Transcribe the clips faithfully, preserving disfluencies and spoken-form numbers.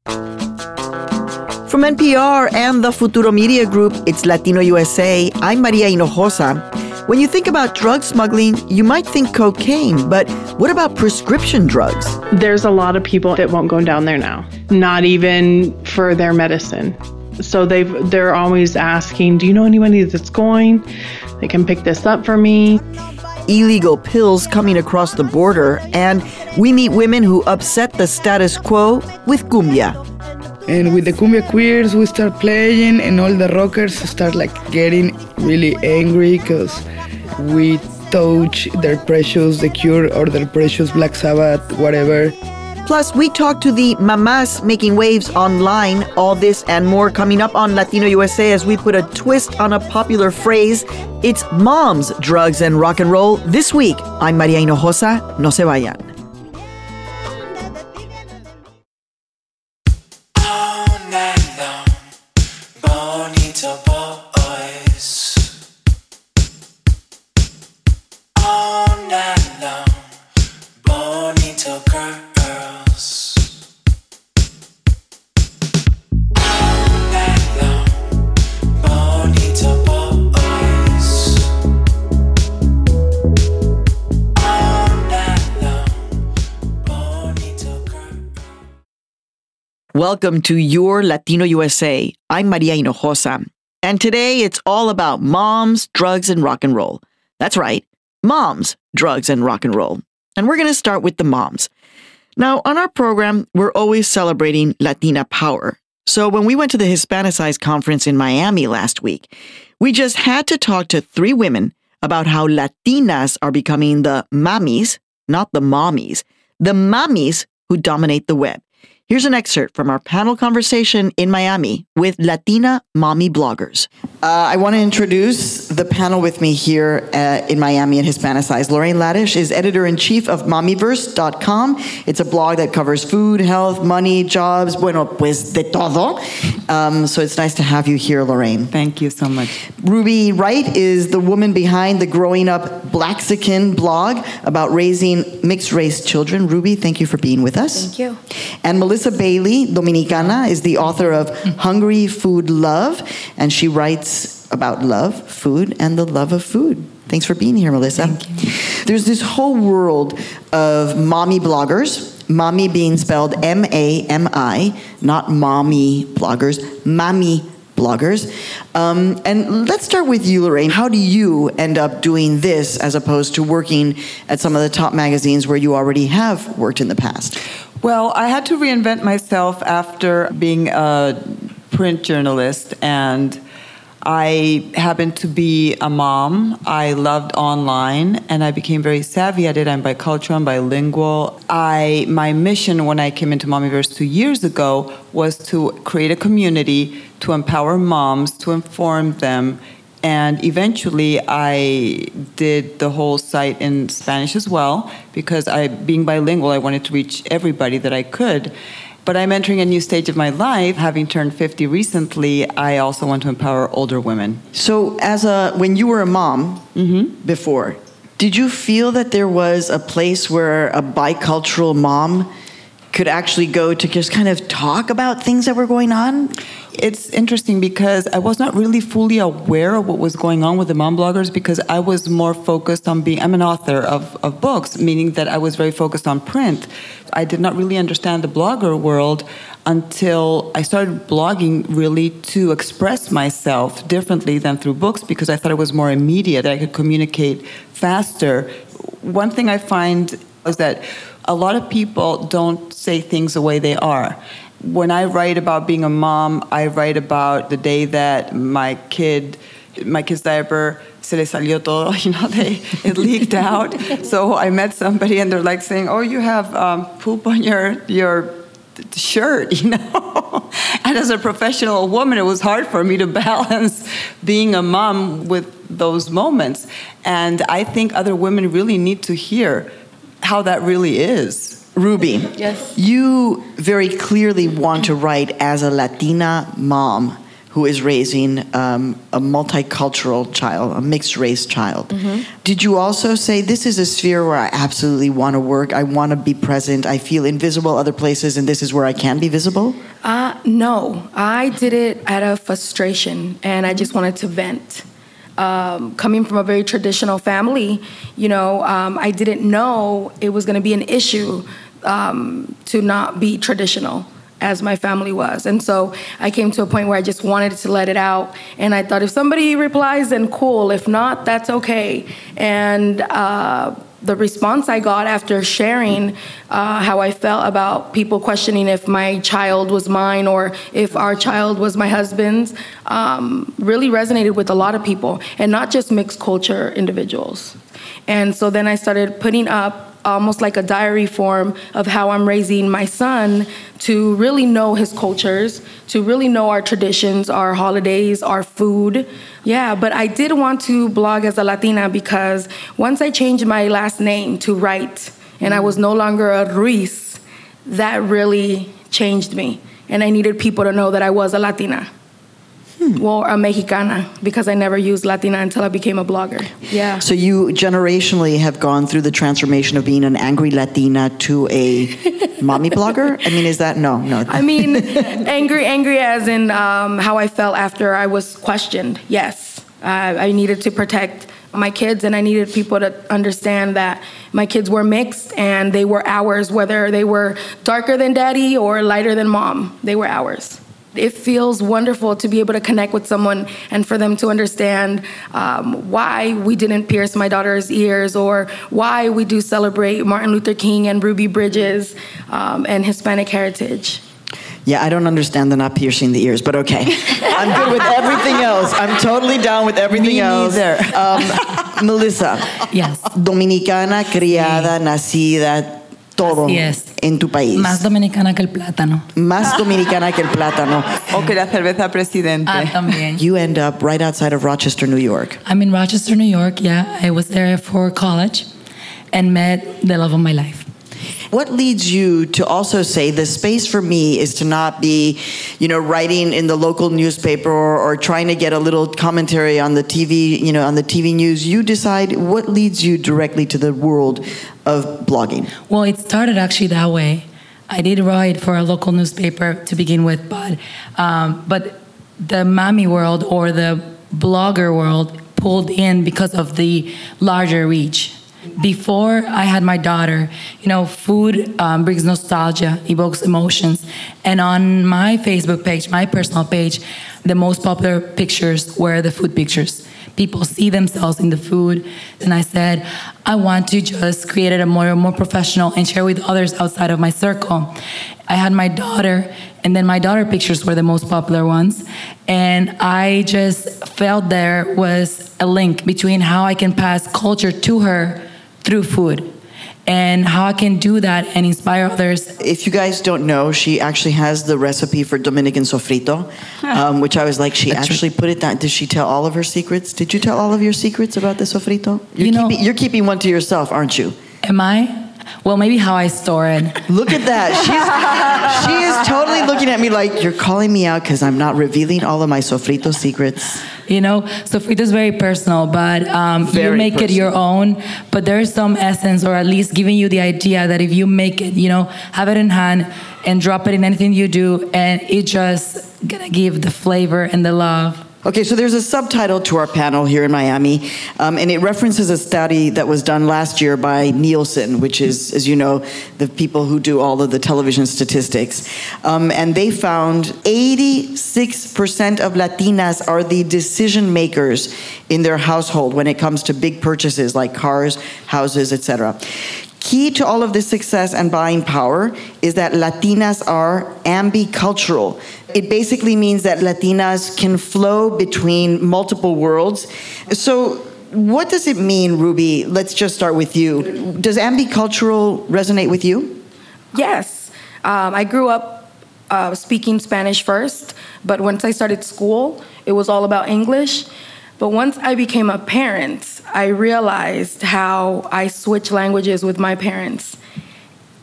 From N P R and the Futuro Media Group, it's Latino U S A. I'm Maria Hinojosa. When you think about drug smuggling, you might think cocaine, but what about prescription drugs? There's a lot of people that won't go down there now, not even for their medicine. So they've, they're always asking, do you know anybody that's going? They can pick this up for me. Illegal pills coming across the border, and we meet women who upset the status quo with cumbia. And with the cumbia queers, we start playing, and all the rockers start like getting really angry because we touch their precious The Cure or their precious Black Sabbath, whatever. Plus, we talk to the mamas making waves online. All this and more coming up on Latino U S A as we put a twist on a popular phrase. It's moms, drugs, and rock and roll. This week, I'm Maria Hinojosa. No se vayan. Welcome to Your Latino U S A. I'm Maria Hinojosa. And today it's all about moms, drugs, and rock and roll. That's right, moms, drugs, and rock and roll. And we're going to start with the moms. Now, on our program, we're always celebrating Latina power. So when we went to the Hispanicize conference in Miami last week, we just had to talk to three women about how Latinas are becoming the mamis, not the mommies, the mamis who dominate the web. Here's an excerpt from our panel conversation in Miami with Latina mommy bloggers. Uh, I want to introduce the panel with me here uh, in Miami at Hispanicize. Lorraine Laddish is editor-in-chief of mommyverse dot com. It's a blog that covers food, health, money, jobs, bueno, pues de todo. Um, so it's nice to have you here, Lorraine. Thank you so much. Ruby Wright is the woman behind the Growing Up Blaxican blog about raising mixed-race children. Ruby, thank you for being with us. Thank you. And Melissa Bailey, Dominicana, is the author of Hungry Food Love, and she writes about love, food, and the love of food. Thanks for being here, Melissa. Thank you. There's this whole world of mommy bloggers, mommy being spelled M A M I, not mommy bloggers, mommy bloggers. Um, and let's start with you, Lorraine. How do you end up doing this as opposed to working at some of the top magazines where you already have worked in the past? Well, I had to reinvent myself after being a print journalist, and I happened to be a mom. I loved online, and I became very savvy at it. I'm bicultural, I'm bilingual. I, my mission when I came into Mommyverse two years ago was to create a community to empower moms, to inform them. And eventually, I did the whole site in Spanish as well, because I, being bilingual, I wanted to reach everybody that I could. But I'm entering a new stage of my life. Having turned fifty recently, I also want to empower older women. So as a when you were a mom mm-hmm. before, did you feel that there was a place where a bicultural mom could actually go to just kind of talk about things that were going on? It's interesting because I was not really fully aware of what was going on with the mom bloggers because I was more focused on being, I'm an author of, of books, meaning that I was very focused on print. I did not really understand the blogger world until I started blogging really to express myself differently than through books because I thought it was more immediate, that I could communicate faster. One thing I find is that a lot of people don't say things the way they are. When I write about being a mom, I write about the day that my kid, my kid's diaper, se le salió todo, you know, they, it leaked out. So I met somebody and they're like saying, oh, you have um, poop on your, your shirt, you know. And as a professional woman, it was hard for me to balance being a mom with those moments. And I think other women really need to hear how that really is. Ruby, yes. You very clearly want to write as a Latina mom who is raising um, a multicultural child, a mixed-race child. Mm-hmm. Did you also say, this is a sphere where I absolutely want to work, I want to be present, I feel invisible other places, and this is where I can be visible? Uh, no, I did it out of frustration, and I just wanted to vent. Um, coming from a very traditional family, you know, um, I didn't know it was going to be an issue um, to not be traditional as my family was. And so I came to a point where I just wanted to let it out. And I thought if somebody replies, then cool. If not, that's okay. And uh, the response I got after sharing uh, how I felt about people questioning if my child was mine or if our child was my husband's um, really resonated with a lot of people, and not just mixed culture individuals. And so then I started putting up almost like a diary form of how I'm raising my son to really know his cultures, to really know our traditions, our holidays, our food. Yeah, but I did want to blog as a Latina because once I changed my last name to Wright and I was no longer a Ruiz, that really changed me. And I needed people to know that I was a Latina. Hmm. Well, a Mexicana, because I never used Latina until I became a blogger. Yeah. So you generationally have gone through the transformation of being an angry Latina to a mommy blogger? I mean, is that, no, no. I mean, angry, angry as in um, how I felt after I was questioned. Yes. Uh, I needed to protect my kids, and I needed people to understand that my kids were mixed and they were ours, whether they were darker than daddy or lighter than mom. They were ours. It feels wonderful to be able to connect with someone and for them to understand um, why we didn't pierce my daughter's ears, or why we do celebrate Martin Luther King and Ruby Bridges um, and Hispanic heritage. Yeah, I don't understand the not piercing the ears, but okay. I'm good with everything else. I'm totally down with everything Me else. neither. Um, Melissa. Yes. Dominicana, criada, sí. nacida, todo Yes. en tu país. Más dominicana que el plátano. Más dominicana que el plátano. O que la cerveza Presidente. Ah, también. You end up right outside of Rochester, New York. I'm in Rochester, New York. Yeah, I was there for college and met the love of my life. What leads you to also say the space for me is to not be, you know, writing in the local newspaper or, or trying to get a little commentary on the T V, you know, on the T V news. You decide what leads you directly to the world of blogging. Well, it started actually that way. I did write for a local newspaper to begin with, but um, but the mommy world or the blogger world pulled in because of the larger reach. Before I had my daughter, you know, food um, brings nostalgia, evokes emotions. And on my Facebook page, my personal page, the most popular pictures were the food pictures. People see themselves in the food. And I said, I want to just create it a more, more professional and share with others outside of my circle. I had my daughter, and then my daughter pictures were the most popular ones. And I just felt there was a link between how I can pass culture to her through food, and how I can do that and inspire others. If you guys don't know, she actually has the recipe for Dominican sofrito, um, which I was like, she That's actually true. put it down. Did she tell all of her secrets? Did you tell all of your secrets about the sofrito? You're, You know- keeping, you're keeping one to yourself, aren't you? Am I? Well, maybe how I store it. Look at that. She's, she is totally looking at me like, you're calling me out because I'm not revealing all of my sofrito secrets. You know, sofrito is very personal, but um, you Very make it personal. your own. But there's some essence, or at least giving you the idea that if you make it, you know, have it in hand and drop it in anything you do, and it just gonna give the flavor and the love. Okay, so there's a subtitle to our panel here in Miami, um, and it references a study that was done last year by Nielsen, which is, as you know, the people who do all of the television statistics. Um, and they found eighty-six percent of Latinas are the decision makers in their household when it comes to big purchases like cars, houses, et cetera. Key to all of this success and buying power is that Latinas are ambicultural. It basically means that Latinas can flow between multiple worlds. So what does it mean, Ruby? Let's just start with you. Does ambicultural resonate with you? Yes. Um, I grew up uh, speaking Spanish first, but once I started school, it was all about English. But once I became a parent, I realized how I switched languages with my parents.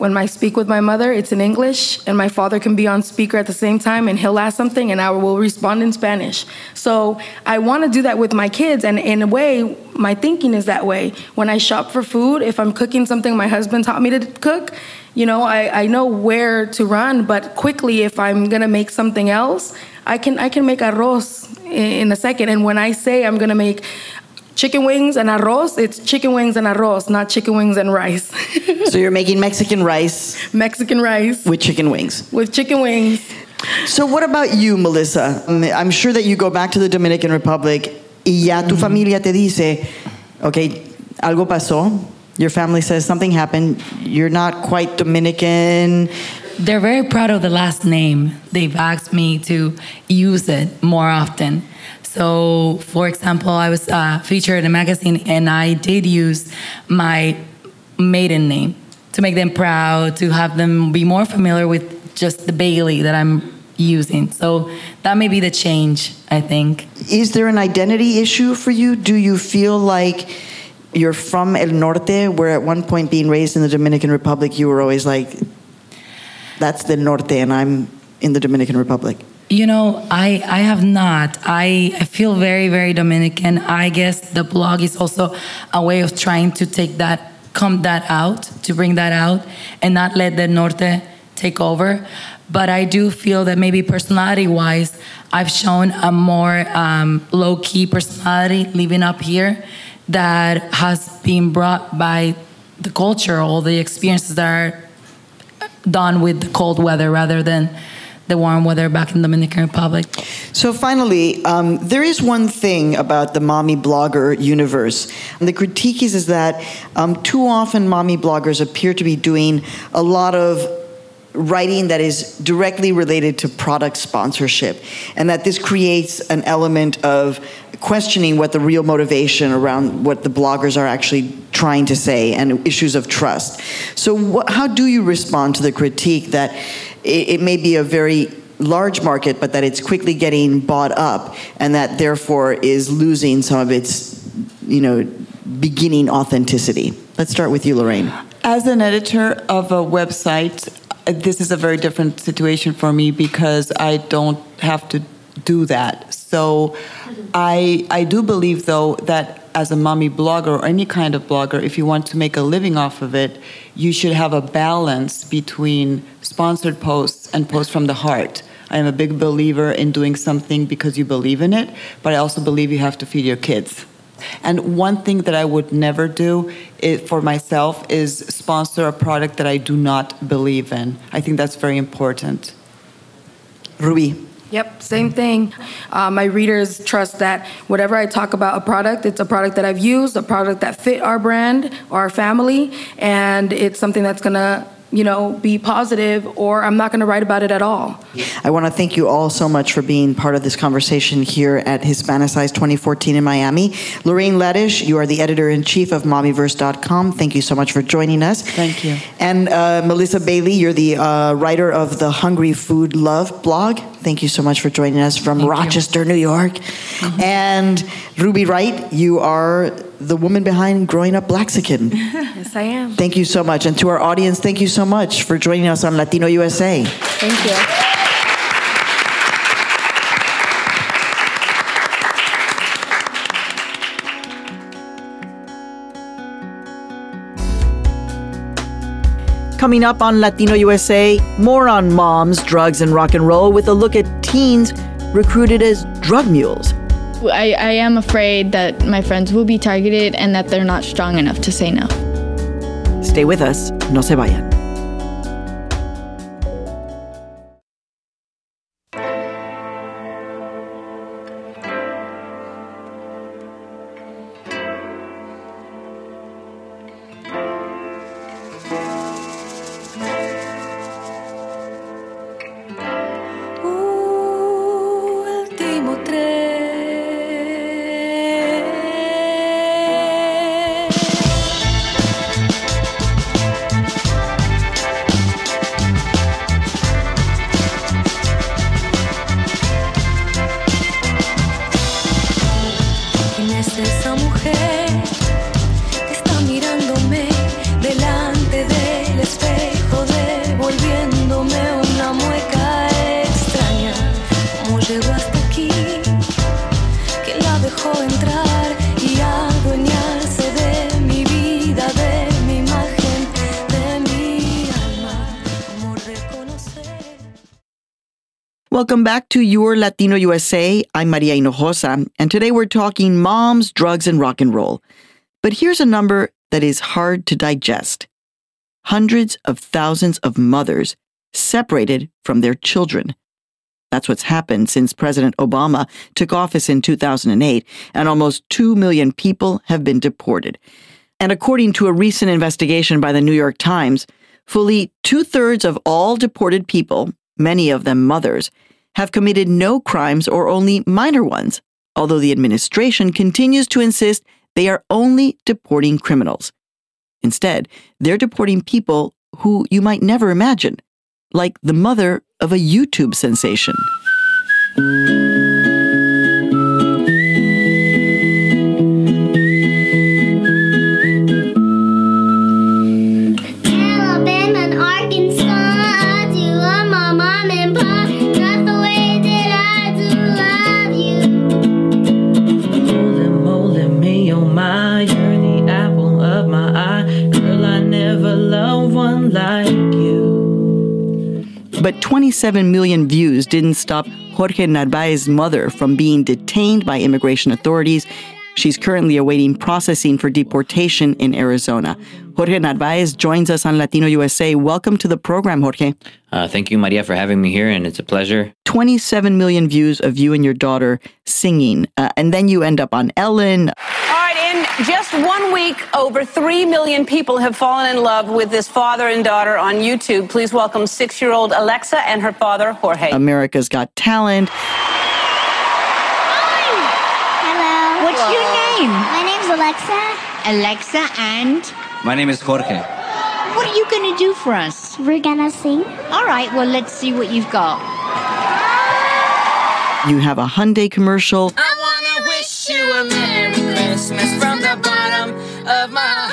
when I speak with my mother, it's in English, and my father can be on speaker at the same time, and he'll ask something, and I will respond in Spanish. So I want to do that with my kids, and in a way, my thinking is that way. When I shop for food, if I'm cooking something my husband taught me to cook, you know, I, I know where to run, but quickly, if I'm going to make something else, I can I can make arroz in a second. And when I say I'm going to make chicken wings and arroz, it's chicken wings and arroz, not chicken wings and rice. So you're making Mexican rice. Mexican rice. With chicken wings. With chicken wings. So what about you, Melissa? I'm sure that you go back to the Dominican Republic y ya tu familia te dice, okay, algo pasó. Your family says something happened. You're not quite Dominican. They're very proud of the last name. They've asked me to use it more often. So, for example, I was uh, featured in a magazine, and I did use my maiden name to make them proud, to have them be more familiar with just the Bailey that I'm using. So that may be the change, I think. Is there an identity issue for you? Do you feel like you're from El Norte, where at one point being raised in the Dominican Republic, you were always like, that's the Norte and I'm in the Dominican Republic? You know, I, I have not. I, I feel very, very Dominican. I guess the blog is also a way of trying to take that, come that out, to bring that out and not let the Norte take over. But I do feel that maybe personality-wise, I've shown a more um, low-key personality living up here that has been brought by the culture, all the experiences that are done with the cold weather rather than the warm weather back in the Dominican Republic. So finally, um, there is one thing about the mommy blogger universe. And the critique is, is that um, too often mommy bloggers appear to be doing a lot of writing that is directly related to product sponsorship, and that this creates an element of questioning what the real motivation around what the bloggers are actually trying to say and issues of trust. So what, how do you respond to the critique that it, it may be a very large market, but that it's quickly getting bought up and that therefore is losing some of its, you know, beginning authenticity? Let's start with you, Lorraine. As an editor of a website, this is a very different situation for me because I don't have to do that. So I I do believe, though, that as a mommy blogger or any kind of blogger, if you want to make a living off of it, you should have a balance between sponsored posts and posts from the heart. I am a big believer in doing something because you believe in it, but I also believe you have to feed your kids. And one thing that I would never do it, for myself is sponsor a product that I do not believe in. I think that's very important. Ruby. Yep, same thing. Uh, my readers trust that whatever I talk about a product, it's a product that I've used, a product that fit our brand or our family, and it's something that's going to, you know, be positive, or I'm not going to write about it at all. I want to thank you all so much for being part of this conversation here at Hispanicize twenty fourteen in Miami. Lorraine Ledish, you are the editor-in-chief of mommyverse dot com. Thank you so much for joining us. Thank you. And uh, Melissa Bailey, you're the uh, writer of the Hungry Food Love blog. Thank you so much for joining us from Thank Rochester, you. New York. Mm-hmm. And Ruby Wright, you are the woman behind Growing Up Blaxican. Yes, I am. Thank you so much. And to our audience, thank you so much for joining us on Latino U S A. Thank you. Coming up on Latino U S A, more on moms, drugs, and rock and roll with a look at teens recruited as drug mules. I, I am afraid that my friends will be targeted and that they're not strong enough to say no. Stay with us. No se vayan. Welcome back to Your Latino U S A. I'm Maria Hinojosa, and today we're talking moms, drugs, and rock and roll. But here's a number that is hard to digest. Hundreds of thousands of mothers separated from their children. That's what's happened since President Obama took office in two thousand eight, and almost two million people have been deported. And according to a recent investigation by the New York Times, fully two-thirds of all deported people, many of them mothers, have committed no crimes or only minor ones, although the administration continues to insist they are only deporting criminals. Instead, they're deporting people who you might never imagine, like the mother of a YouTube sensation. Alabama and Arkansas, I do love my mom and pop, not the way that I do love you. Molding, molding me, oh my, you're the apple of my eye. Girl, I never loved one like you. But twenty-seven million views didn't stop Jorge Narvaez's mother from being detained by immigration authorities. She's currently awaiting processing for deportation in Arizona. Jorge Narvaez joins us on Latino U S A. Welcome to the program, Jorge. Uh, thank you, Maria, for having me here, and it's a pleasure. twenty-seven million views of you and your daughter singing, uh, and then you end up on Ellen. All right, in just one week, over three million people have fallen in love with this father and daughter on YouTube. Please welcome six-year-old Alexa and her father, Jorge. America's Got Talent. Hello. What's your name? My name's Alexa. Alexa and? My name is Jorge. What are you going to do for us? We're gonna sing. All right, well, let's see what you've got. You have a Hyundai commercial. I wanna wish you a Merry Christmas from the bottom of my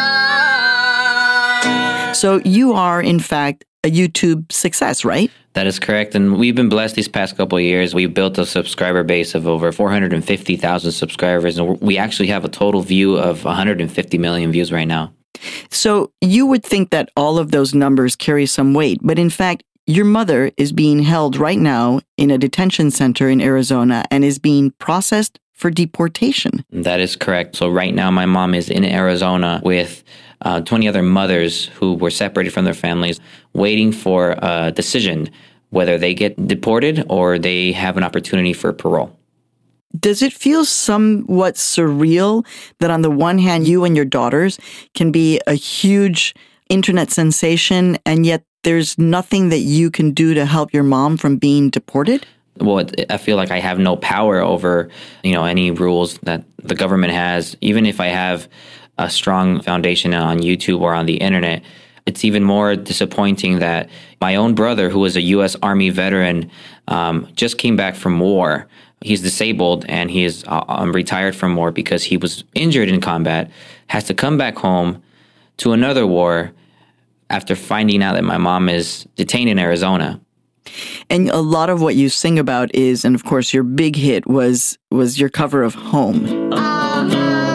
heart. So you are, in fact, a YouTube success, right? That is correct, and we've been blessed these past couple of years. We've built a subscriber base of over four hundred fifty thousand subscribers, and we actually have a total view of one hundred fifty million views right now. So you would think that all of those numbers carry some weight, but in fact, your mother is being held right now in a detention center in Arizona and is being processed for deportation. That is correct. So right now, my mom is in Arizona with uh, twenty other mothers who were separated from their families, waiting for a decision whether they get deported or they have an opportunity for parole. Does it feel somewhat surreal that on the one hand, you and your daughters can be a huge internet sensation, and yet there's nothing that you can do to help your mom from being deported? Well, I feel like I have no power over, you know, any rules that the government has. Even if I have a strong foundation on YouTube or on the internet, it's even more disappointing that my own brother, who was a U S Army veteran, um, just came back from war. He's disabled and he is uh, um, retired from war because he was injured in combat, has to come back home to another war after finding out that my mom is detained in Arizona. And a lot of what you sing about is, and of course your big hit was was your cover of Home. Uh-huh.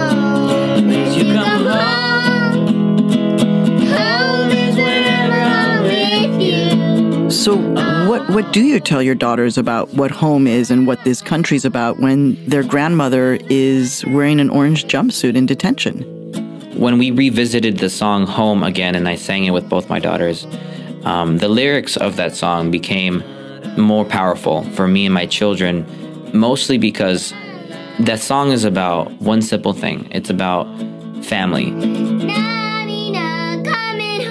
You come home. Home is whenever I'm with you. So what what do you tell your daughters about what home is and what this country's about when their grandmother is wearing an orange jumpsuit in detention? When we revisited the song Home again, and I sang it with both my daughters, um, the lyrics of that song became more powerful for me and my children, mostly because that song is about one simple thing. It's about family. Nanina coming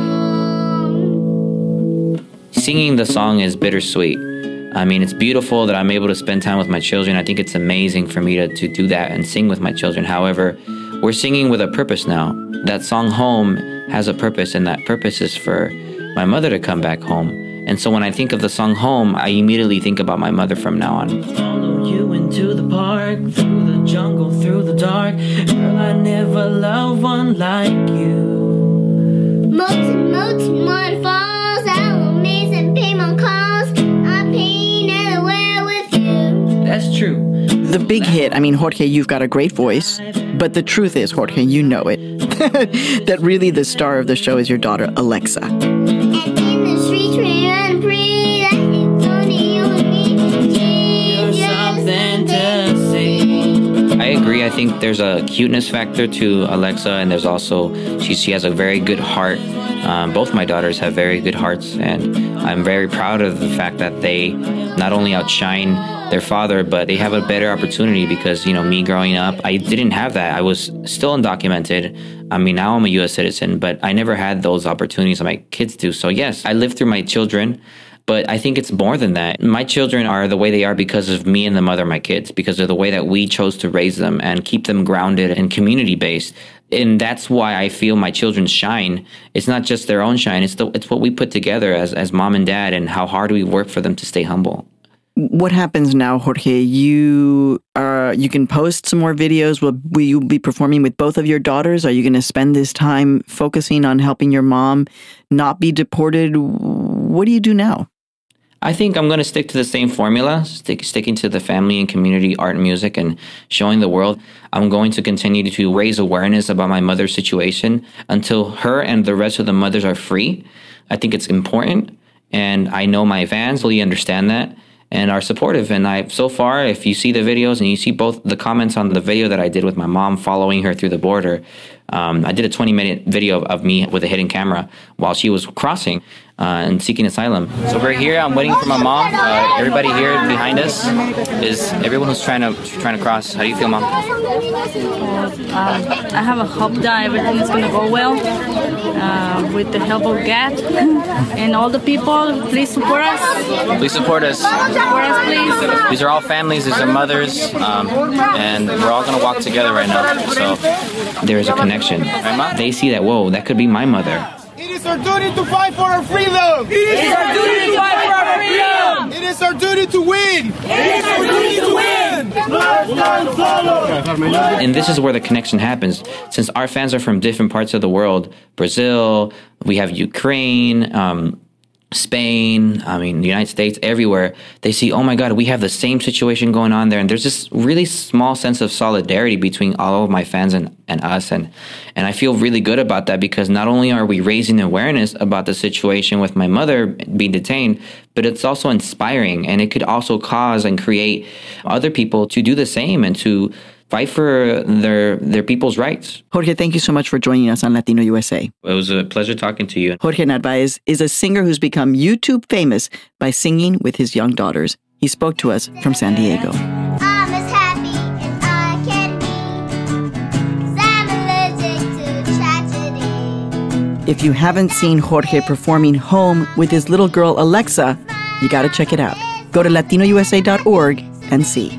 home. Singing the song is bittersweet. I mean, it's beautiful that I'm able to spend time with my children. I think it's amazing for me to, to do that and sing with my children. However, we're singing with a purpose now. That song Home has a purpose, and that purpose is for my mother to come back home. And so when I think of the song Home, I immediately think about my mother from now on. Follow you into the park, through the jungle, through the dark. Girl, I never loved one like you. Molten, molten waterfalls, Alamein and Paymont calls. I'm pain anywhere with you. That's true. The big hit, I mean, Jorge, you've got a great voice, but the truth is, Jorge, you know it, that really the star of the show is your daughter, Alexa. And in the streets we run free, like it's only you I think there's a cuteness factor to Alexa, and there's also, she, she has a very good heart. Um, both my daughters have very good hearts, and I'm very proud of the fact that they not only outshine their father, but they have a better opportunity because, you know, me growing up, I didn't have that. I was still undocumented. I mean, now I'm a U S citizen, but I never had those opportunities that my kids do. So yes, I lived through my children, but I think it's more than that. My children are the way they are because of me and the mother of my kids, because of the way that we chose to raise them and keep them grounded and community-based. And that's why I feel my children shine. It's not just their own shine. It's the, it's what we put together as, as mom and dad and how hard we work for them to stay humble. What happens now, Jorge? You are, you can post some more videos. Will, will you be performing with both of your daughters? Are you going to spend this time focusing on helping your mom not be deported? What do you do now? I think I'm going to stick to the same formula, stick, sticking to the family and community, art and music, and showing the world. I'm going to continue to raise awareness about my mother's situation until her and the rest of the mothers are free. I think it's important, and I know my fans really understand that and are supportive. And I, so far, if you see the videos and you see both the comments on the video that I did with my mom following her through the border, um, I did a twenty minute video of, of me with a hidden camera while she was crossing uh, and seeking asylum. So we're here. I'm waiting for my mom. Uh, everybody here behind us is everyone who's trying to trying to cross. How do you feel, Mom? Uh, I have a hope that everything is going to go well uh, with the help of God and all the people. Please support us. Please support us. Support us, please. These are all families. These are mothers, um, and we're all going to walk together right now. So there is a connection. They see that, whoa, that could be my mother. It is our duty to fight for our freedom. It is our duty to fight for our freedom. It is our duty to win. It is our duty to win. And this is where the connection happens. Since our fans are from different parts of the world, Brazil, we have Ukraine, um, Spain, I mean, the United States, everywhere, they see, oh my God, we have the same situation going on there. And there's this really small sense of solidarity between all of my fans and, and us. And, and I feel really good about that because not only are we raising awareness about the situation with my mother being detained, but it's also inspiring. And it could also cause and create other people to do the same and to fight for their their people's rights. Jorge, thank you so much for joining us on Latino U S A. It was a pleasure talking to you. Jorge Narvaez is a singer who's become YouTube famous by singing with his young daughters. He spoke to us from San Diego. I'm as happy as I can be, 'cause I'm allergic to tragedy. If you haven't seen Jorge performing Home with his little girl Alexa, you got to check it out. Go to latino u s a dot org and see.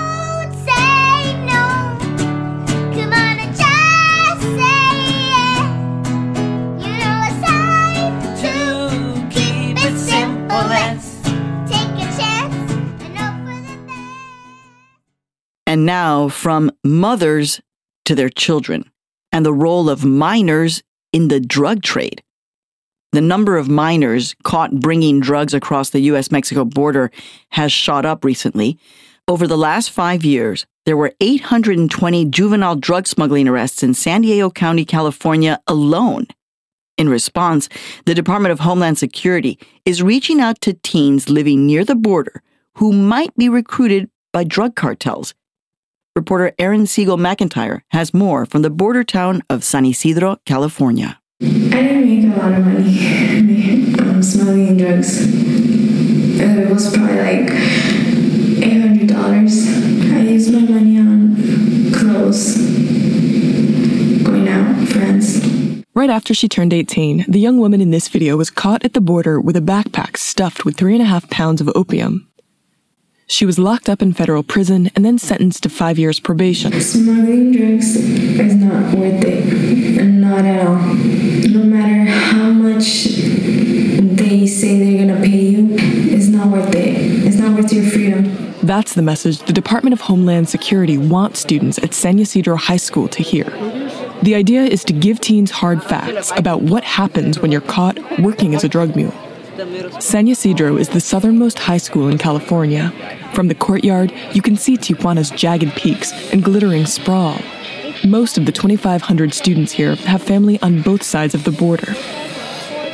And now from mothers to their children and the role of minors in the drug trade. The number of minors caught bringing drugs across the U S Mexico border has shot up recently. Over the last five years, there were eight hundred twenty juvenile drug smuggling arrests in San Diego County, California alone. In response, the Department of Homeland Security is reaching out to teens living near the border who might be recruited by drug cartels. Reporter Erin Siegel McIntyre has more from the border town of San Isidro, California. I didn't make a lot of money um, smuggling drugs. Uh, it was probably like eight hundred dollars. I used my money on clothes, going out, friends. Right after she turned eighteen, the young woman in this video was caught at the border with a backpack stuffed with three and a half pounds of opium. She was locked up in federal prison and then sentenced to five years probation. Smuggling drugs is not worth it. Not at all. No matter how much they say they're going to pay you, it's not worth it. It's not worth your freedom. That's the message the Department of Homeland Security wants students at San Isidro High School to hear. The idea is to give teens hard facts about what happens when you're caught working as a drug mule. San Isidro is the southernmost high school in California. From the courtyard, you can see Tijuana's jagged peaks and glittering sprawl. Most of the twenty-five hundred students here have family on both sides of the border.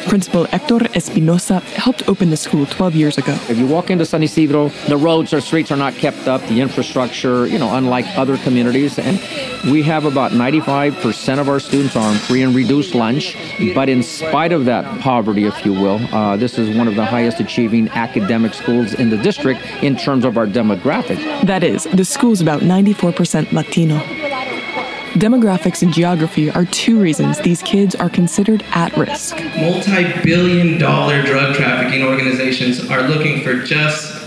Principal Hector Espinosa helped open the school twelve years ago. If you walk into San Isidro, the roads or streets are not kept up, the infrastructure, you know, unlike other communities. And we have about ninety-five percent of our students are on free and reduced lunch. But in spite of that poverty, if you will, uh, this is one of the highest achieving academic schools in the district in terms of our demographic. That is, the school's about ninety-four percent Latino. Demographics and geography are two reasons these kids are considered at risk. Multi-billion dollar drug trafficking organizations are looking for just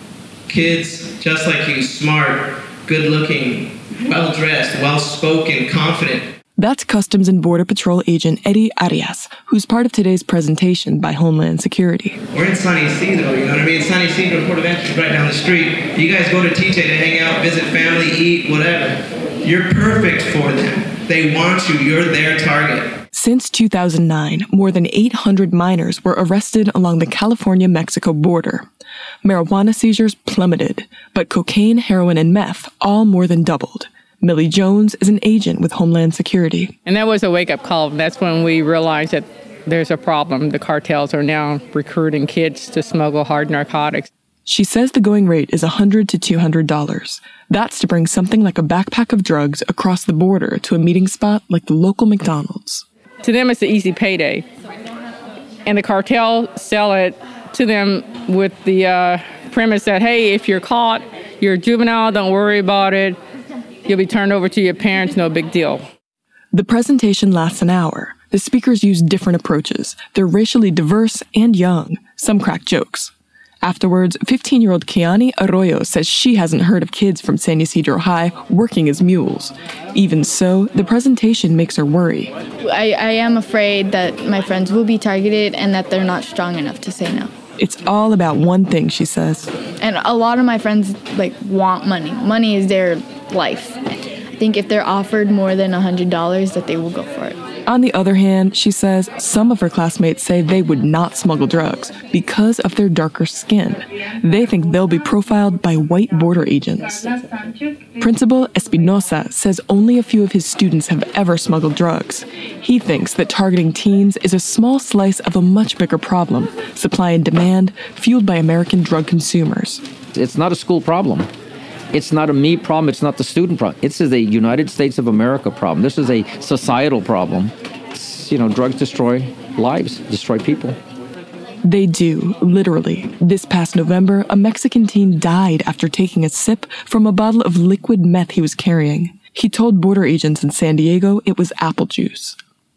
kids just like you, smart, good-looking, well-dressed, well-spoken, confident. That's Customs and Border Patrol agent Eddie Arias, who's part of today's presentation by Homeland Security. We're in San Isidro, you know what I mean? San Isidro, Port of Entry is right down the street. You guys go to T J to hang out, visit family, eat, whatever. You're perfect for them. They want you. You're their target. Since two thousand nine, more than eight hundred minors were arrested along the California-Mexico border. Marijuana seizures plummeted, but cocaine, heroin, and meth all more than doubled. Millie Jones is an agent with Homeland Security. And that was a wake-up call. That's when we realized that there's a problem. The cartels are now recruiting kids to smuggle hard narcotics. She says the going rate is one hundred to two hundred dollars. That's to bring something like a backpack of drugs across the border to a meeting spot like the local McDonald's. To them, it's an easy payday. And the cartel sell it to them with the uh, premise that, hey, if you're caught, you're a juvenile, don't worry about it. You'll be turned over to your parents, no big deal. The presentation lasts an hour. The speakers use different approaches. They're racially diverse and young. Some crack jokes. Afterwards, fifteen-year-old Kiani Arroyo says she hasn't heard of kids from San Ysidro High working as mules. Even so, the presentation makes her worry. I, I am afraid that my friends will be targeted and that they're not strong enough to say no. It's all about one thing, she says. And a lot of my friends, like, want money. Money is their life. I think if they're offered more than one hundred dollars, that they will go for it. On the other hand, she says some of her classmates say they would not smuggle drugs because of their darker skin. They think they'll be profiled by white border agents. Principal Espinosa says only a few of his students have ever smuggled drugs. He thinks that targeting teens is a small slice of a much bigger problem, supply and demand, fueled by American drug consumers. It's not a school problem. It's not a me problem. It's not the student problem. This is a United States of America problem. This is a societal problem. It's, you know, drugs destroy lives, destroy people. They do, literally. This past November, a Mexican teen died after taking a sip from a bottle of liquid meth he was carrying. He told border agents in San Diego it was apple juice.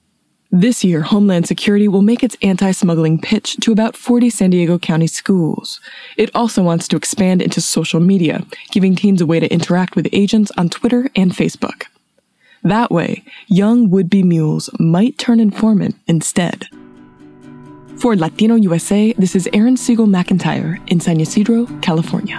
This year, Homeland Security will make its anti-smuggling pitch to about forty San Diego County schools. It also wants to expand into social media, giving teens a way to interact with agents on Twitter and Facebook. That way, young would-be mules might turn informant instead. For Latino U S A, this is Erin Siegel McIntyre in San Ysidro, California.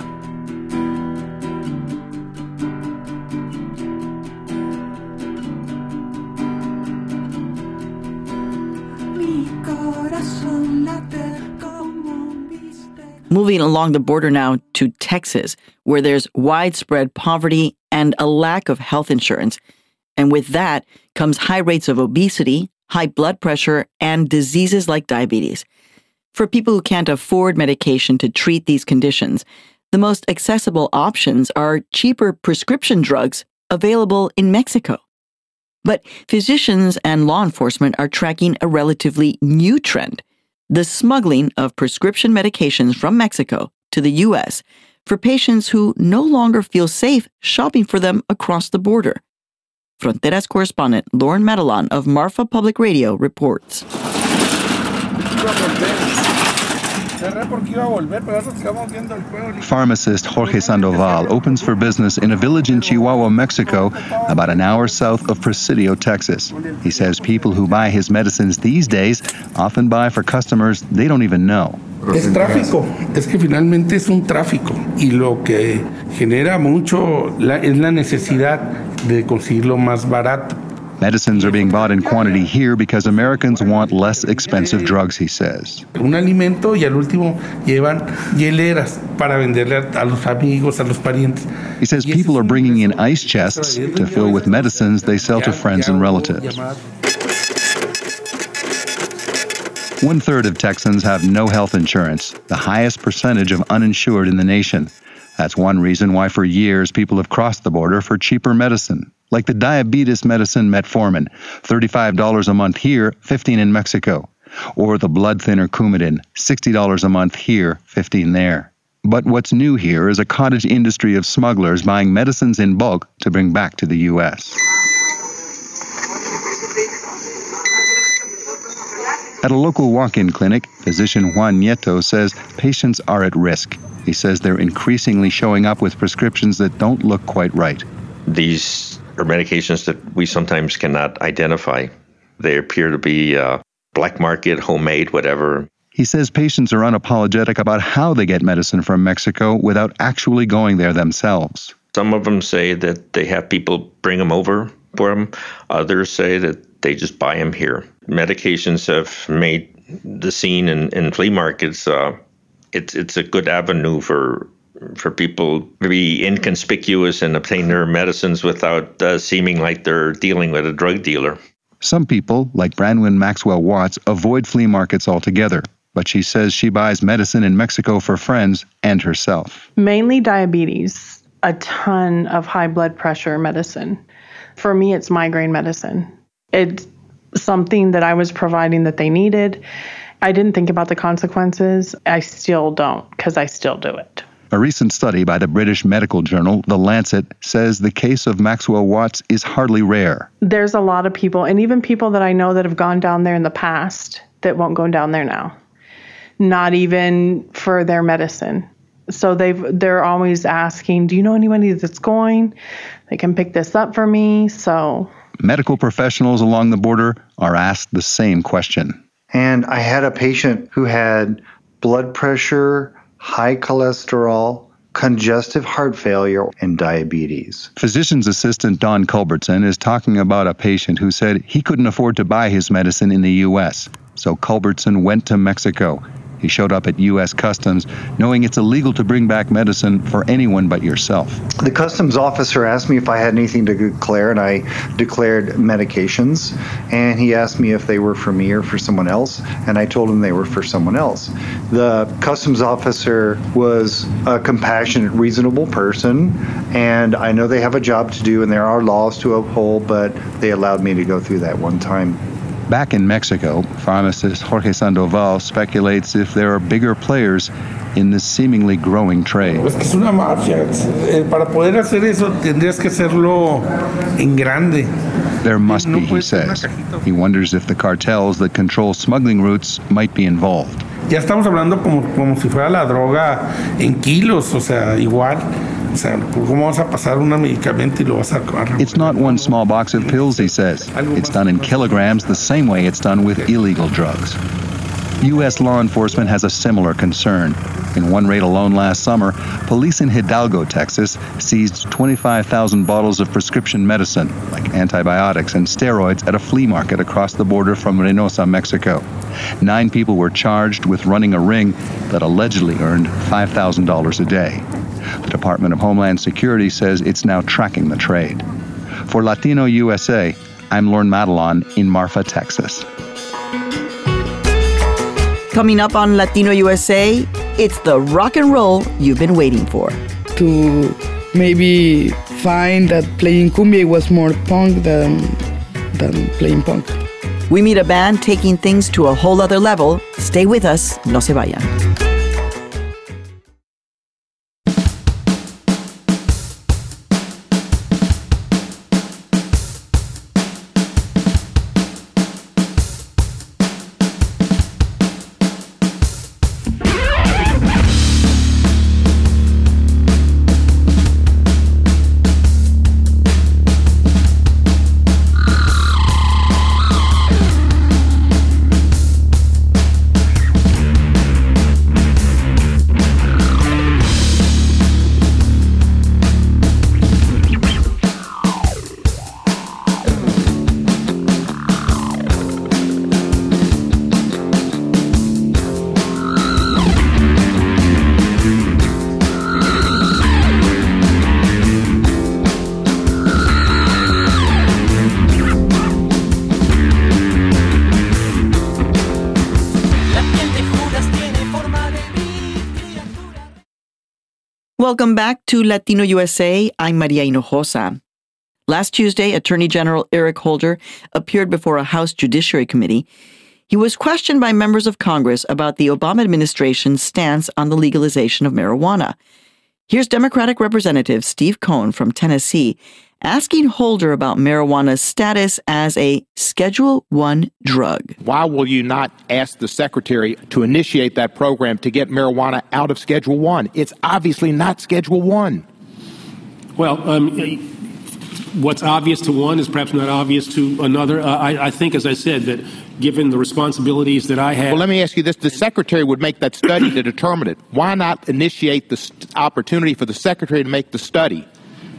Moving along the border now to Texas, where there's widespread poverty and a lack of health insurance. And with that comes high rates of obesity, high blood pressure, and diseases like diabetes. For people who can't afford medication to treat these conditions, the most accessible options are cheaper prescription drugs available in Mexico. But physicians and law enforcement are tracking a relatively new trend: the smuggling of prescription medications from Mexico to the U S for patients who no longer feel safe shopping for them across the border. Fronteras correspondent Lauren Madelon of Marfa Public Radio reports. Pharmacist Jorge Sandoval opens for business in a village in Chihuahua, Mexico, about an hour south of Presidio, Texas. He says people who buy his medicines these days often buy for customers they don't even know. Es tráfico, es que finalmente es un tráfico y lo que genera mucho la, es la necesidad de conseguirlo más barato. Medicines are being bought in quantity here because Americans want less expensive drugs, he says. Un alimento y al último llevan hieleras para venderle a los amigos, a los parientes. He says people are bringing in ice chests to fill with medicines they sell to friends and relatives. One-third of Texans have no health insurance, the highest percentage of uninsured in the nation. That's one reason why for years people have crossed the border for cheaper medicine, like the diabetes medicine metformin, thirty-five dollars a month here, fifteen dollars in Mexico. Or the blood thinner Coumadin, sixty dollars a month here, fifteen dollars there. But what's new here is a cottage industry of smugglers buying medicines in bulk to bring back to the U S. At a local walk-in clinic, physician Juan Nieto says patients are at risk. He says they're increasingly showing up with prescriptions that don't look quite right. These are medications that we sometimes cannot identify. They appear to be uh, black market, homemade, whatever. He says patients are unapologetic about how they get medicine from Mexico without actually going there themselves. Some of them say that they have people bring them over for them. Others say that they just buy them here. Medications have made the scene in, in flea markets. Uh, it's it's a good avenue for for people to be inconspicuous and obtain their medicines without uh, seeming like they're dealing with a drug dealer. Some people, like Branwen Maxwell Watts, avoid flea markets altogether. But she says she buys medicine in Mexico for friends and herself. Mainly diabetes, a ton of high blood pressure medicine. For me, it's migraine medicine. It's something that I was providing that they needed. I didn't think about the consequences. I still don't, because I still do it. A recent study by the British medical journal, The Lancet, says the case of Maxwell Watts is hardly rare. There's a lot of people, and even people that I know that have gone down there in the past, that won't go down there now. Not even for their medicine. So they've, they're always asking, do you know anybody that's going? They can pick this up for me. So medical professionals along the border are asked the same question. And I had a patient who had blood pressure, high cholesterol, congestive heart failure, and diabetes. Physician's assistant Don Culbertson is talking about a patient who said he couldn't afford to buy his medicine in the U S. So Culbertson went to Mexico. He showed up at U S Customs, knowing it's illegal to bring back medicine for anyone but yourself. The customs officer asked me if I had anything to declare, and I declared medications. And he asked me if they were for me or for someone else, and I told him they were for someone else. The customs officer was a compassionate, reasonable person, and I know they have a job to do, and there are laws to uphold, but they allowed me to go through that one time. Back in Mexico, pharmacist Jorge Sandoval speculates if there are bigger players in this seemingly growing trade. Es que es una mafia. Para poder hacer eso tendrías que hacerlo en grande. There must be, he says. He wonders if the cartels that control smuggling routes might be involved. Ya estamos hablando como, como si fuera la droga en kilos, o sea, igual. It's not one small box of pills, he says. It's done in kilograms the same way it's done with illegal drugs. U S law enforcement has a similar concern. In one raid alone last summer, police in Hidalgo, Texas, seized twenty-five thousand bottles of prescription medicine, like antibiotics and steroids, at a flea market across the border from Reynosa, Mexico. Nine people were charged with running a ring that allegedly earned five thousand dollars a day. The Department of Homeland Security says it's now tracking the trade. For Latino U S A, I'm Lorne Madelon in Marfa, Texas. Coming up on Latino U S A, it's the rock and roll you've been waiting for. To maybe find that playing cumbia was more punk than, than playing punk. We meet a band taking things to a whole other level. Stay with us, no se vayan. Welcome back to Latino U S A. I'm Maria Hinojosa. Last Tuesday, Attorney General Eric Holder appeared before a House Judiciary Committee. He was questioned by members of Congress about the Obama administration's stance on the legalization of marijuana. Here's Democratic Representative Steve Cohen from Tennessee asking Holder about marijuana's status as a Schedule One drug. Why will you not ask the Secretary to initiate that program to get marijuana out of Schedule One? It's obviously not Schedule One. Well, um, what's obvious to one is perhaps not obvious to another. Uh, I, I think, as I said, that given the responsibilities that I have... Well, let me ask you this. The Secretary would make that study to determine it. Why not initiate the st- opportunity for the Secretary to make the study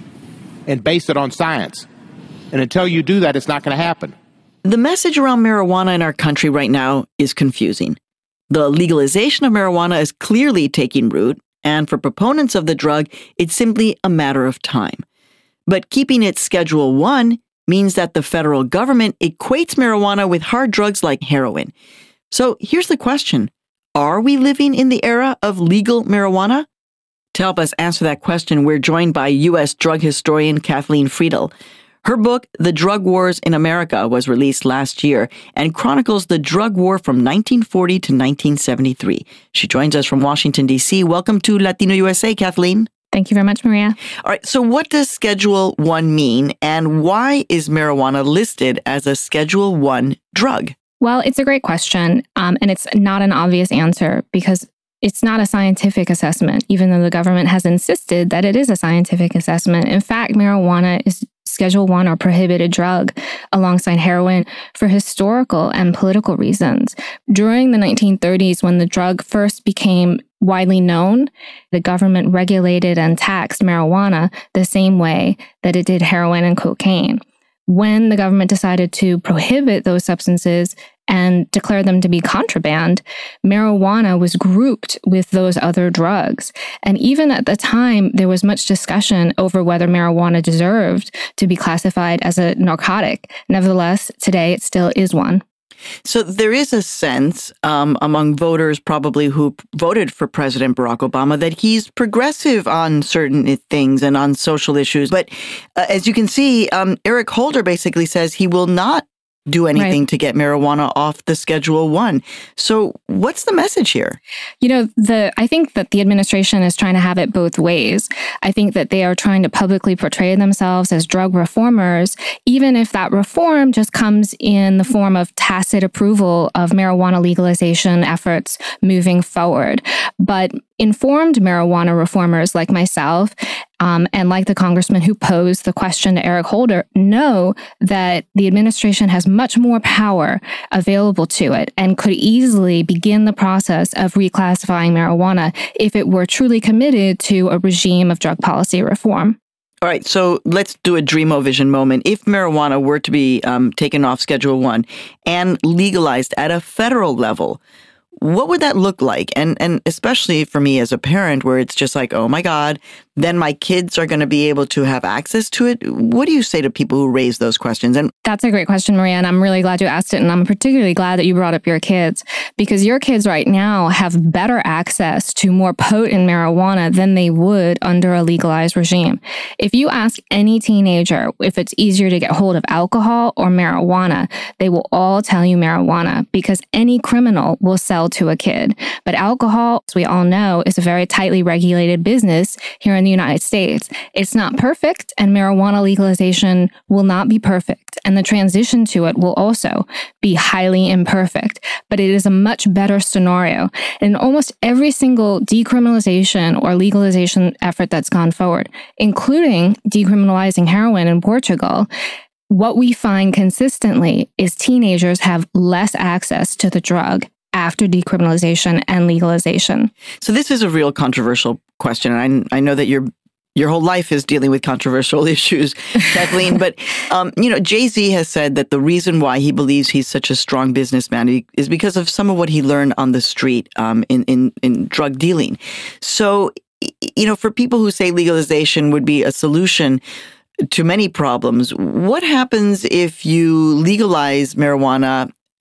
and base it on science? And until you do that, it's not going to happen. The message around marijuana in our country right now is confusing. The legalization of marijuana is clearly taking root, and for proponents of the drug, it's simply a matter of time. But keeping it Schedule One means that the federal government equates marijuana with hard drugs like heroin. So here's the question. Are we living in the era of legal marijuana? To help us answer that question, we're joined by U S drug historian Kathleen Friedel. Her book, The Drug Wars in America, was released last year and chronicles the drug war from nineteen forty to nineteen seventy-three. She joins us from Washington, D C. Welcome to Latino U S A, Kathleen. Thank you very much, Maria. All right, so what does Schedule One mean, and why is marijuana listed as a Schedule One drug? Well, it's a great question, um, and it's not an obvious answer because it's not a scientific assessment, even though the government has insisted that it is a scientific assessment. In fact, marijuana is Schedule One or prohibited drug alongside heroin for historical and political reasons. During the nineteen thirties, when the drug first became widely known, the government regulated and taxed marijuana the same way that it did heroin and cocaine. When the government decided to prohibit those substances and declare them to be contraband, marijuana was grouped with those other drugs. And even at the time, there was much discussion over whether marijuana deserved to be classified as a narcotic. Nevertheless, today it still is one. So there is a sense um, among voters probably who voted for President Barack Obama that he's progressive on certain things and on social issues. But uh, as you can see, um, Eric Holder basically says he will not do anything right. to get marijuana off the Schedule One. So what's the message here? You know, the I think that the administration is trying to have it both ways. I think that they are trying to publicly portray themselves as drug reformers, even if that reform just comes in the form of tacit approval of marijuana legalization efforts moving forward. But informed marijuana reformers like myself um, and like the congressman who posed the question to Eric Holder know that the administration has much more power available to it and could easily begin the process of reclassifying marijuana if it were truly committed to a regime of drug policy reform. All right, so let's do a Dream-O-Vision moment. If marijuana were to be um, taken off Schedule One and legalized at a federal level, what would that look like? And and especially for me as a parent, where it's just like, oh my God, then my kids are going to be able to have access to it. What do you say to people who raise those questions? And that's a great question, Maria, and I'm really glad you asked it. And I'm particularly glad that you brought up your kids, because your kids right now have better access to more potent marijuana than they would under a legalized regime. If you ask any teenager if it's easier to get hold of alcohol or marijuana, they will all tell you marijuana, because any criminal will sell to a kid. But alcohol, as we all know, is a very tightly regulated business here in the United States. It's not perfect, and marijuana legalization will not be perfect, and the transition to it will also be highly imperfect. But it is a much better scenario. In almost every single decriminalization or legalization effort that's gone forward, including decriminalizing heroin in Portugal, what we find consistently is teenagers have less access to the drug after decriminalization and legalization. So this is a real controversial question. And I, I know that your your whole life is dealing with controversial issues, Kathleen. But, um, you know, Jay-Z has said that the reason why he believes he's such a strong businessman is because of some of what he learned on the street um, in, in, in drug dealing. So, you know, for people who say legalization would be a solution to many problems, what happens if you legalize marijuana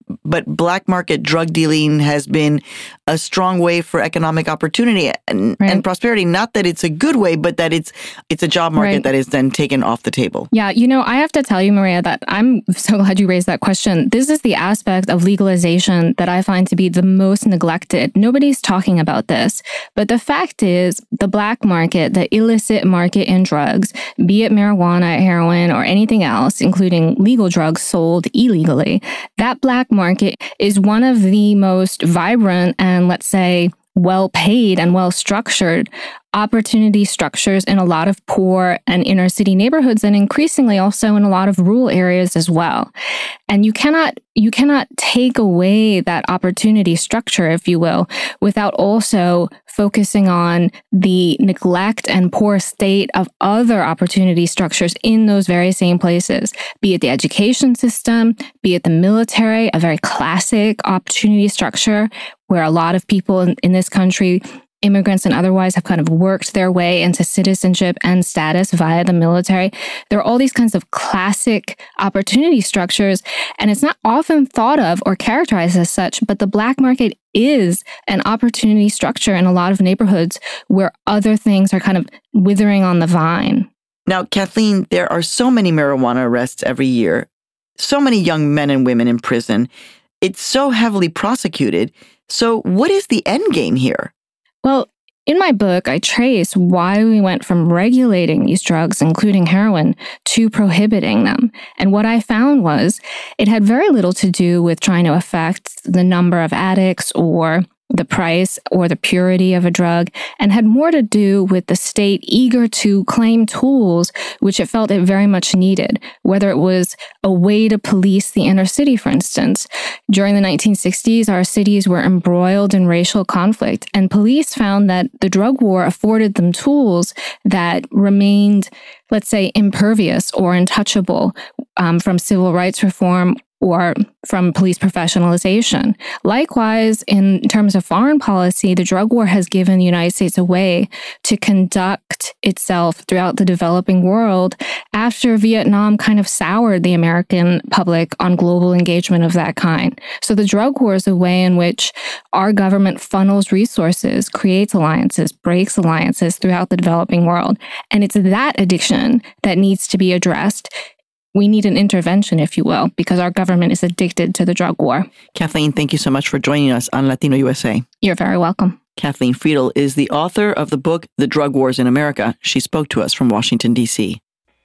but black market drug dealing has been a strong way for economic opportunity and, right. and prosperity. Not that it's a good way, but that it's it's a job market right. that is then taken off the table. Yeah, you know, I have to tell you, Maria, that I'm so glad you raised that question. This is the aspect of legalization that I find to be the most neglected. Nobody's talking about this. But the fact is, the black market, the illicit market in drugs, be it marijuana, heroin, or anything else, including legal drugs sold illegally, that black market is one of the most vibrant and, let's say, well-paid and well-structured opportunity structures in a lot of poor and inner city neighborhoods, and increasingly also in a lot of rural areas as well. And you cannot you cannot take away that opportunity structure, if you will, without also focusing on the neglect and poor state of other opportunity structures in those very same places, be it the education system, be it the military, a very classic opportunity structure where a lot of people in, in this country, immigrants and otherwise, have kind of worked their way into citizenship and status via the military. There are all these kinds of classic opportunity structures, and it's not often thought of or characterized as such, but the black market is an opportunity structure in a lot of neighborhoods where other things are kind of withering on the vine. Now, Kathleen, there are so many marijuana arrests every year, so many young men and women in prison. It's so heavily prosecuted. So what is the end game here? Well, in my book, I trace why we went from regulating these drugs, including heroin, to prohibiting them. And what I found was it had very little to do with trying to affect the number of addicts or the price or the purity of a drug, and had more to do with the state eager to claim tools which it felt it very much needed, whether it was a way to police the inner city, for instance. During the nineteen sixties, our cities were embroiled in racial conflict, and police found that the drug war afforded them tools that remained, let's say, impervious or untouchable um, from civil rights reform or from police professionalization. Likewise, in terms of foreign policy, the drug war has given the United States a way to conduct itself throughout the developing world after Vietnam kind of soured the American public on global engagement of that kind. So the drug war is a way in which our government funnels resources, creates alliances, breaks alliances throughout the developing world. And it's that addiction that needs to be addressed. We need an intervention, if you will, because our government is addicted to the drug war. Kathleen, thank you so much for joining us on Latino U S A. You're very welcome. Kathleen Friedl is the author of the book, The Drug Wars in America. She spoke to us from Washington, D C.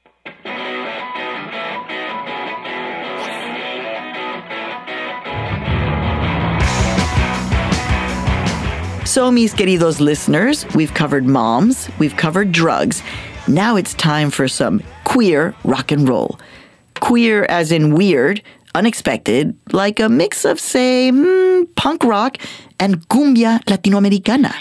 So, mis queridos listeners, we've covered moms, we've covered drugs. Now it's time for some queer rock and roll. Queer as in weird, unexpected, like a mix of, say, mm, punk rock and cumbia latinoamericana.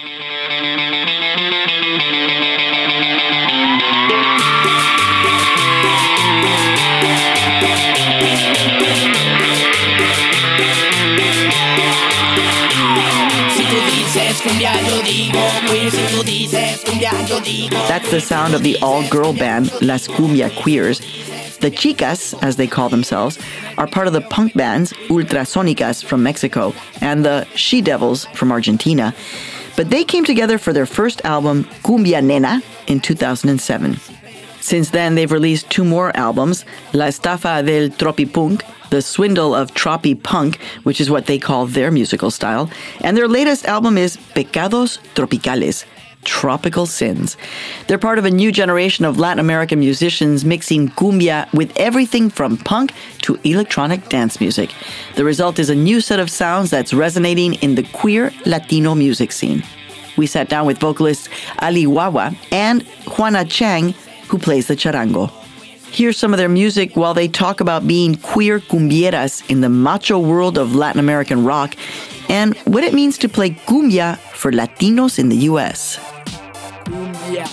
That's the sound of the all-girl band Las Cumbia Queers. The Chicas, as they call themselves, are part of the punk bands Ultrasonicas from Mexico and the She Devils from Argentina. But they came together for their first album, Cumbia Nena, in two thousand seven. Since then, they've released two more albums, La Estafa del Tropipunk, The Swindle of Tropi Punk, which is what they call their musical style, and their latest album is Pecados Tropicales, Tropical Sins. They're part of a new generation of Latin American musicians mixing cumbia with everything from punk to electronic dance music. The result is a new set of sounds that's resonating in the queer Latino music scene. We sat down with vocalists Ali Wawa and Juana Chang, who plays the charango. Here's some of their music while they talk about being queer cumbieras in the macho world of Latin American rock and what it means to play cumbia for Latinos in the U S. Cumbia.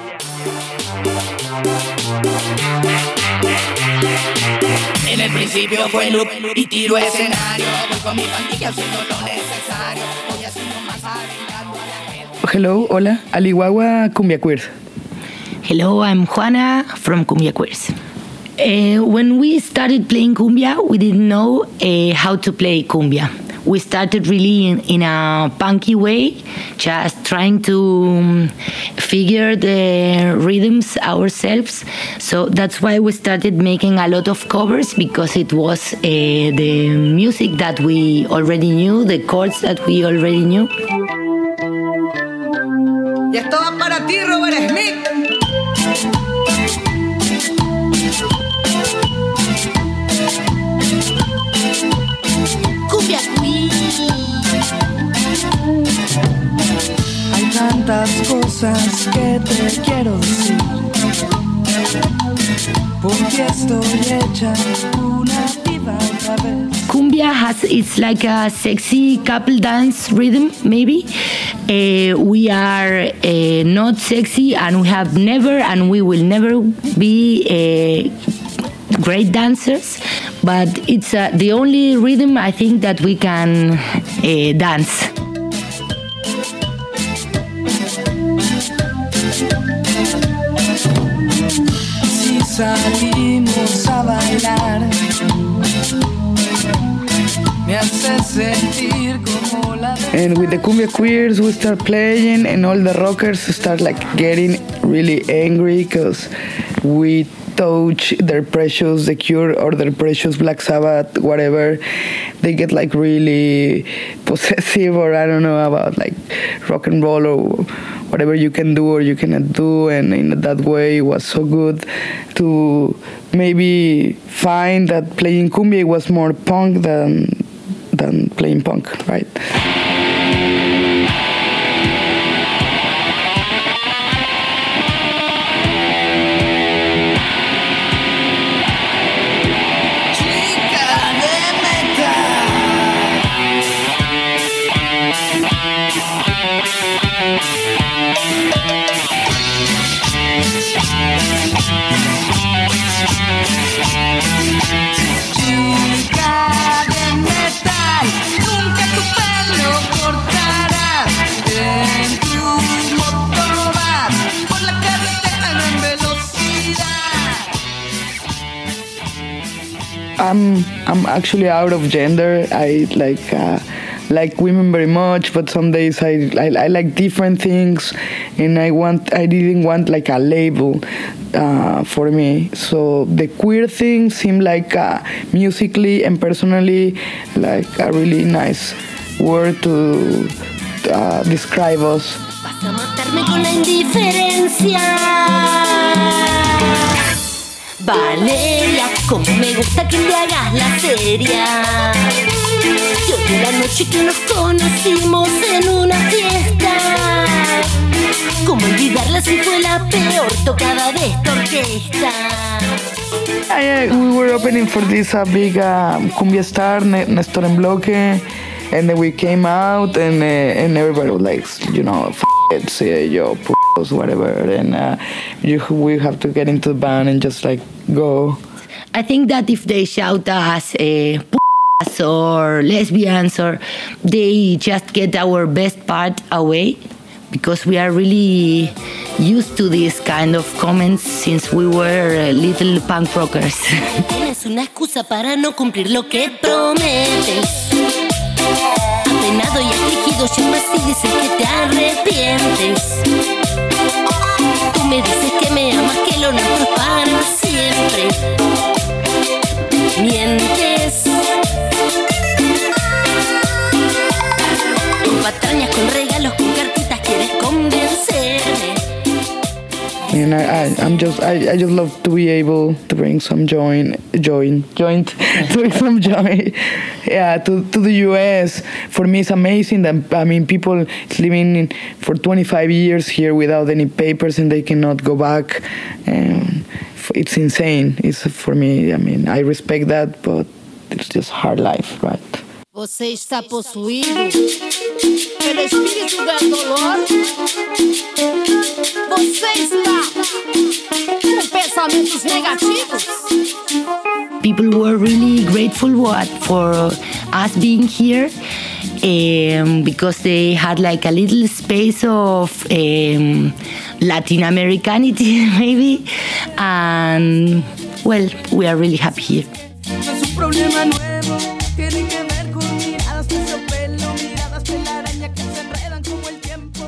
En el principio fue loop y tiro escenario. Voy con mi pandilla haciendo lo necesario. Voy haciendo más arengando a la gente. Hello, hola, Ali Wawa, Cumbia Queers. Hello, I'm Juana from Cumbia Queers. Uh, when we started playing cumbia, we didn't know uh, how to play cumbia. We started really in, in a punky way, just trying to um, figure the rhythms ourselves. So that's why we started making a lot of covers, because it was uh, the music that we already knew, the chords that we already knew. Y esto va para ti, Robert Smith. Cumbia Queen. Hay tantas cosas que te quiero decir, porque estoy hecha una diva otra vez. Cumbia has, it's like a sexy couple dance rhythm, maybe. Uh, we are uh, not sexy, and we have never, and we will never be uh, great dancers, but it's uh, the only rhythm I think that we can uh, dance. Si salimos a bailar, me hace sentir como la de... And with the cumbia queers, we start playing, and all the rockers start like getting really angry because we touch their precious The Cure or their precious Black Sabbath, whatever. They get like really possessive, or I don't know, about like rock and roll or whatever you can do or you cannot do. And in that way, it was so good to maybe find that playing cumbia was more punk than than playing punk, right? I'm I'm actually out of gender. I like uh, like women very much, but some days I, I I like different things, and I want I didn't want like a label uh, for me. So the queer thing seemed like uh, musically and personally like a really nice word to uh, describe us. Vas a matarme con la indiferencia. Valeria, como me gusta que me hagas la seria. Yo de la noche que nos conocimos en una fiesta. ¿Cómo olvidarla si fue la peor tocada de esta orquesta? I, uh, we were opening for this uh, big uh, cumbia star, Nestor en Bloque, and then we came out, and uh, and everybody was like, you know, f it, say yo, p whatever, and uh, you, we have to get into the band and just like go. I think that if they shout us uh, p***s or lesbians, or they just get our best part away, because we are really used to this kind of comments since we were uh, little punk rockers. Tienes una excusa para no cumplir lo que prometes. Apenado y afligido siempre sí dices que te arrepientes. Tú me dices que me amas, que lo nuestro es para siempre. Mientes. Con patrañas, con regalos, con cartitas quieres convencerme. And I, I, I'm just, I, I just love to be able to bring some joy, joy, joint, to bring some joy, yeah, to, to the U S. For me, it's amazing that, I mean, people living in, for twenty-five years here without any papers, and they cannot go back. And it's insane. It's for me, I mean, I respect that, but it's just hard life, right? Você está possuído pelo espírito do dolor. Você está com pensamentos negativos. People were really grateful what, for us being here, um, because they had like a little space of um, Latin Americanity, maybe, and well, we are really happy here. No es un problema nuevo, tiene que ver con miradas, terciopelo, miradas de la araña que se enredan como el tiempo.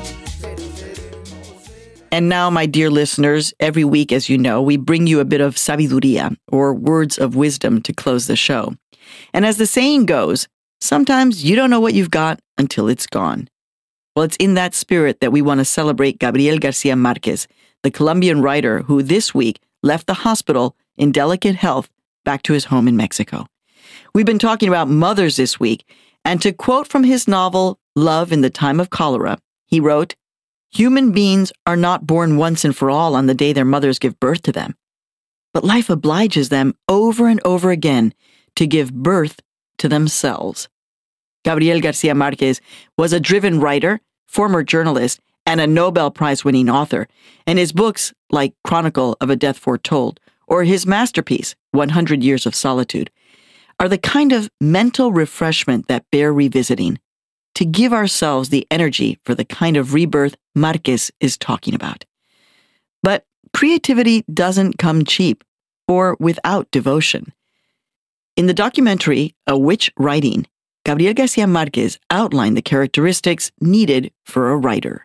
And now, my dear listeners, every week, as you know, we bring you a bit of sabiduría, or words of wisdom, to close the show. And as the saying goes, sometimes you don't know what you've got until it's gone. Well, it's in that spirit that we want to celebrate Gabriel Garcia Marquez, the Colombian writer who this week left the hospital in delicate health back to his home in Mexico. We've been talking about mothers this week, and to quote from his novel, Love in the Time of Cholera, he wrote, "Human beings are not born once and for all on the day their mothers give birth to them, but life obliges them over and over again to give birth to themselves." Gabriel Garcia Marquez was a driven writer, former journalist, and a Nobel Prize-winning author, and his books, like Chronicle of a Death Foretold, or his masterpiece, one hundred Years of Solitude, are the kind of mental refreshment that bear revisiting, to give ourselves the energy for the kind of rebirth Marquez is talking about. But creativity doesn't come cheap or without devotion. In the documentary, A Witch Writing, Gabriel Garcia Marquez outlined the characteristics needed for a writer.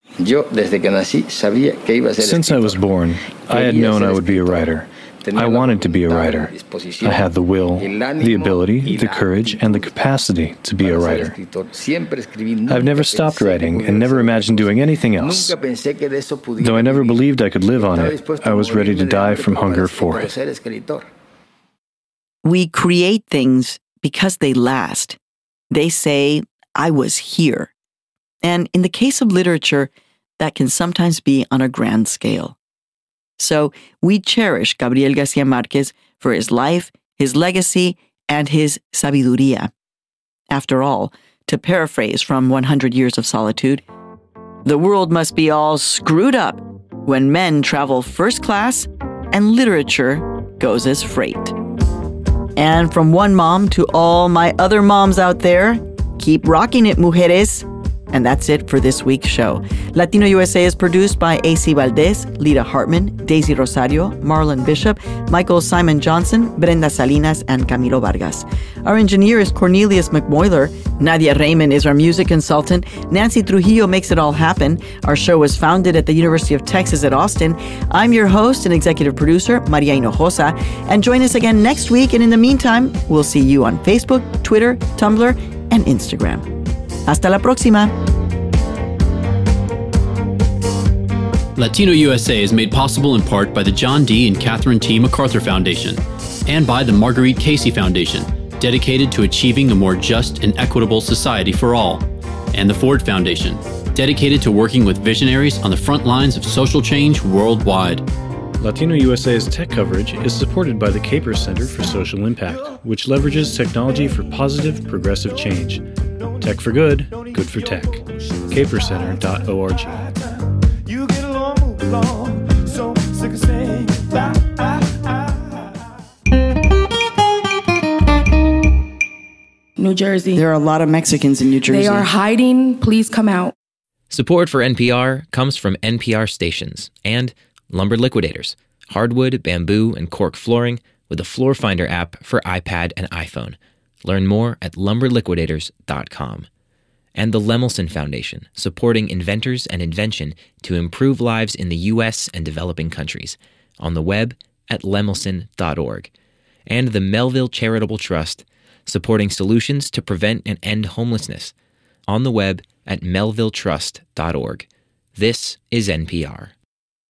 Since I was born, I had known I would be a writer. I wanted to be a writer. I had the will, the ability, the courage, and the capacity to be a writer. I've never stopped writing and never imagined doing anything else. Though I never believed I could live on it, I was ready to die from hunger for it. We create things because they last. They say, "I was here." And in the case of literature, that can sometimes be on a grand scale. So we cherish Gabriel Garcia Marquez for his life, his legacy, and his sabiduría. After all, to paraphrase from one hundred Years of Solitude, the world must be all screwed up when men travel first class and literature goes as freight. And from one mom to all my other moms out there, keep rocking it, mujeres. And that's it for this week's show. Latino U S A is produced by A C Valdez, Lita Hartman, Daisy Rosario, Marlon Bishop, Michael Simon Johnson, Brenda Salinas, and Camilo Vargas. Our engineer is Cornelius McMoyler. Nadia Raymond is our music consultant. Nancy Trujillo makes it all happen. Our show was founded at the University of Texas at Austin. I'm your host and executive producer, Maria Hinojosa. And join us again next week. And in the meantime, we'll see you on Facebook, Twitter, Tumblr, and Instagram. Hasta la próxima. Latino U S A is made possible in part by the John D. and Catherine T. MacArthur Foundation and by the Marguerite Casey Foundation, dedicated to achieving a more just and equitable society for all, and the Ford Foundation, dedicated to working with visionaries on the front lines of social change worldwide. Latino U S A's tech coverage is supported by the Capers Center for Social Impact, which leverages technology for positive, progressive change. Tech for good, good for tech. capers center dot org. You get along, move along, so sick of saying bye. New Jersey. There are a lot of Mexicans in New Jersey. They are hiding. Please come out. Support for N P R comes from N P R stations and Lumber Liquidators, hardwood, bamboo, and cork flooring with a Floor Finder app for iPad and iPhone. Learn more at lumber liquidators dot com. And the Lemelson Foundation, supporting inventors and invention to improve lives in the U S and developing countries. On the web at lemelson dot org. And the Melville Charitable Trust, supporting solutions to prevent and end homelessness. On the web at melville trust dot org. This is N P R.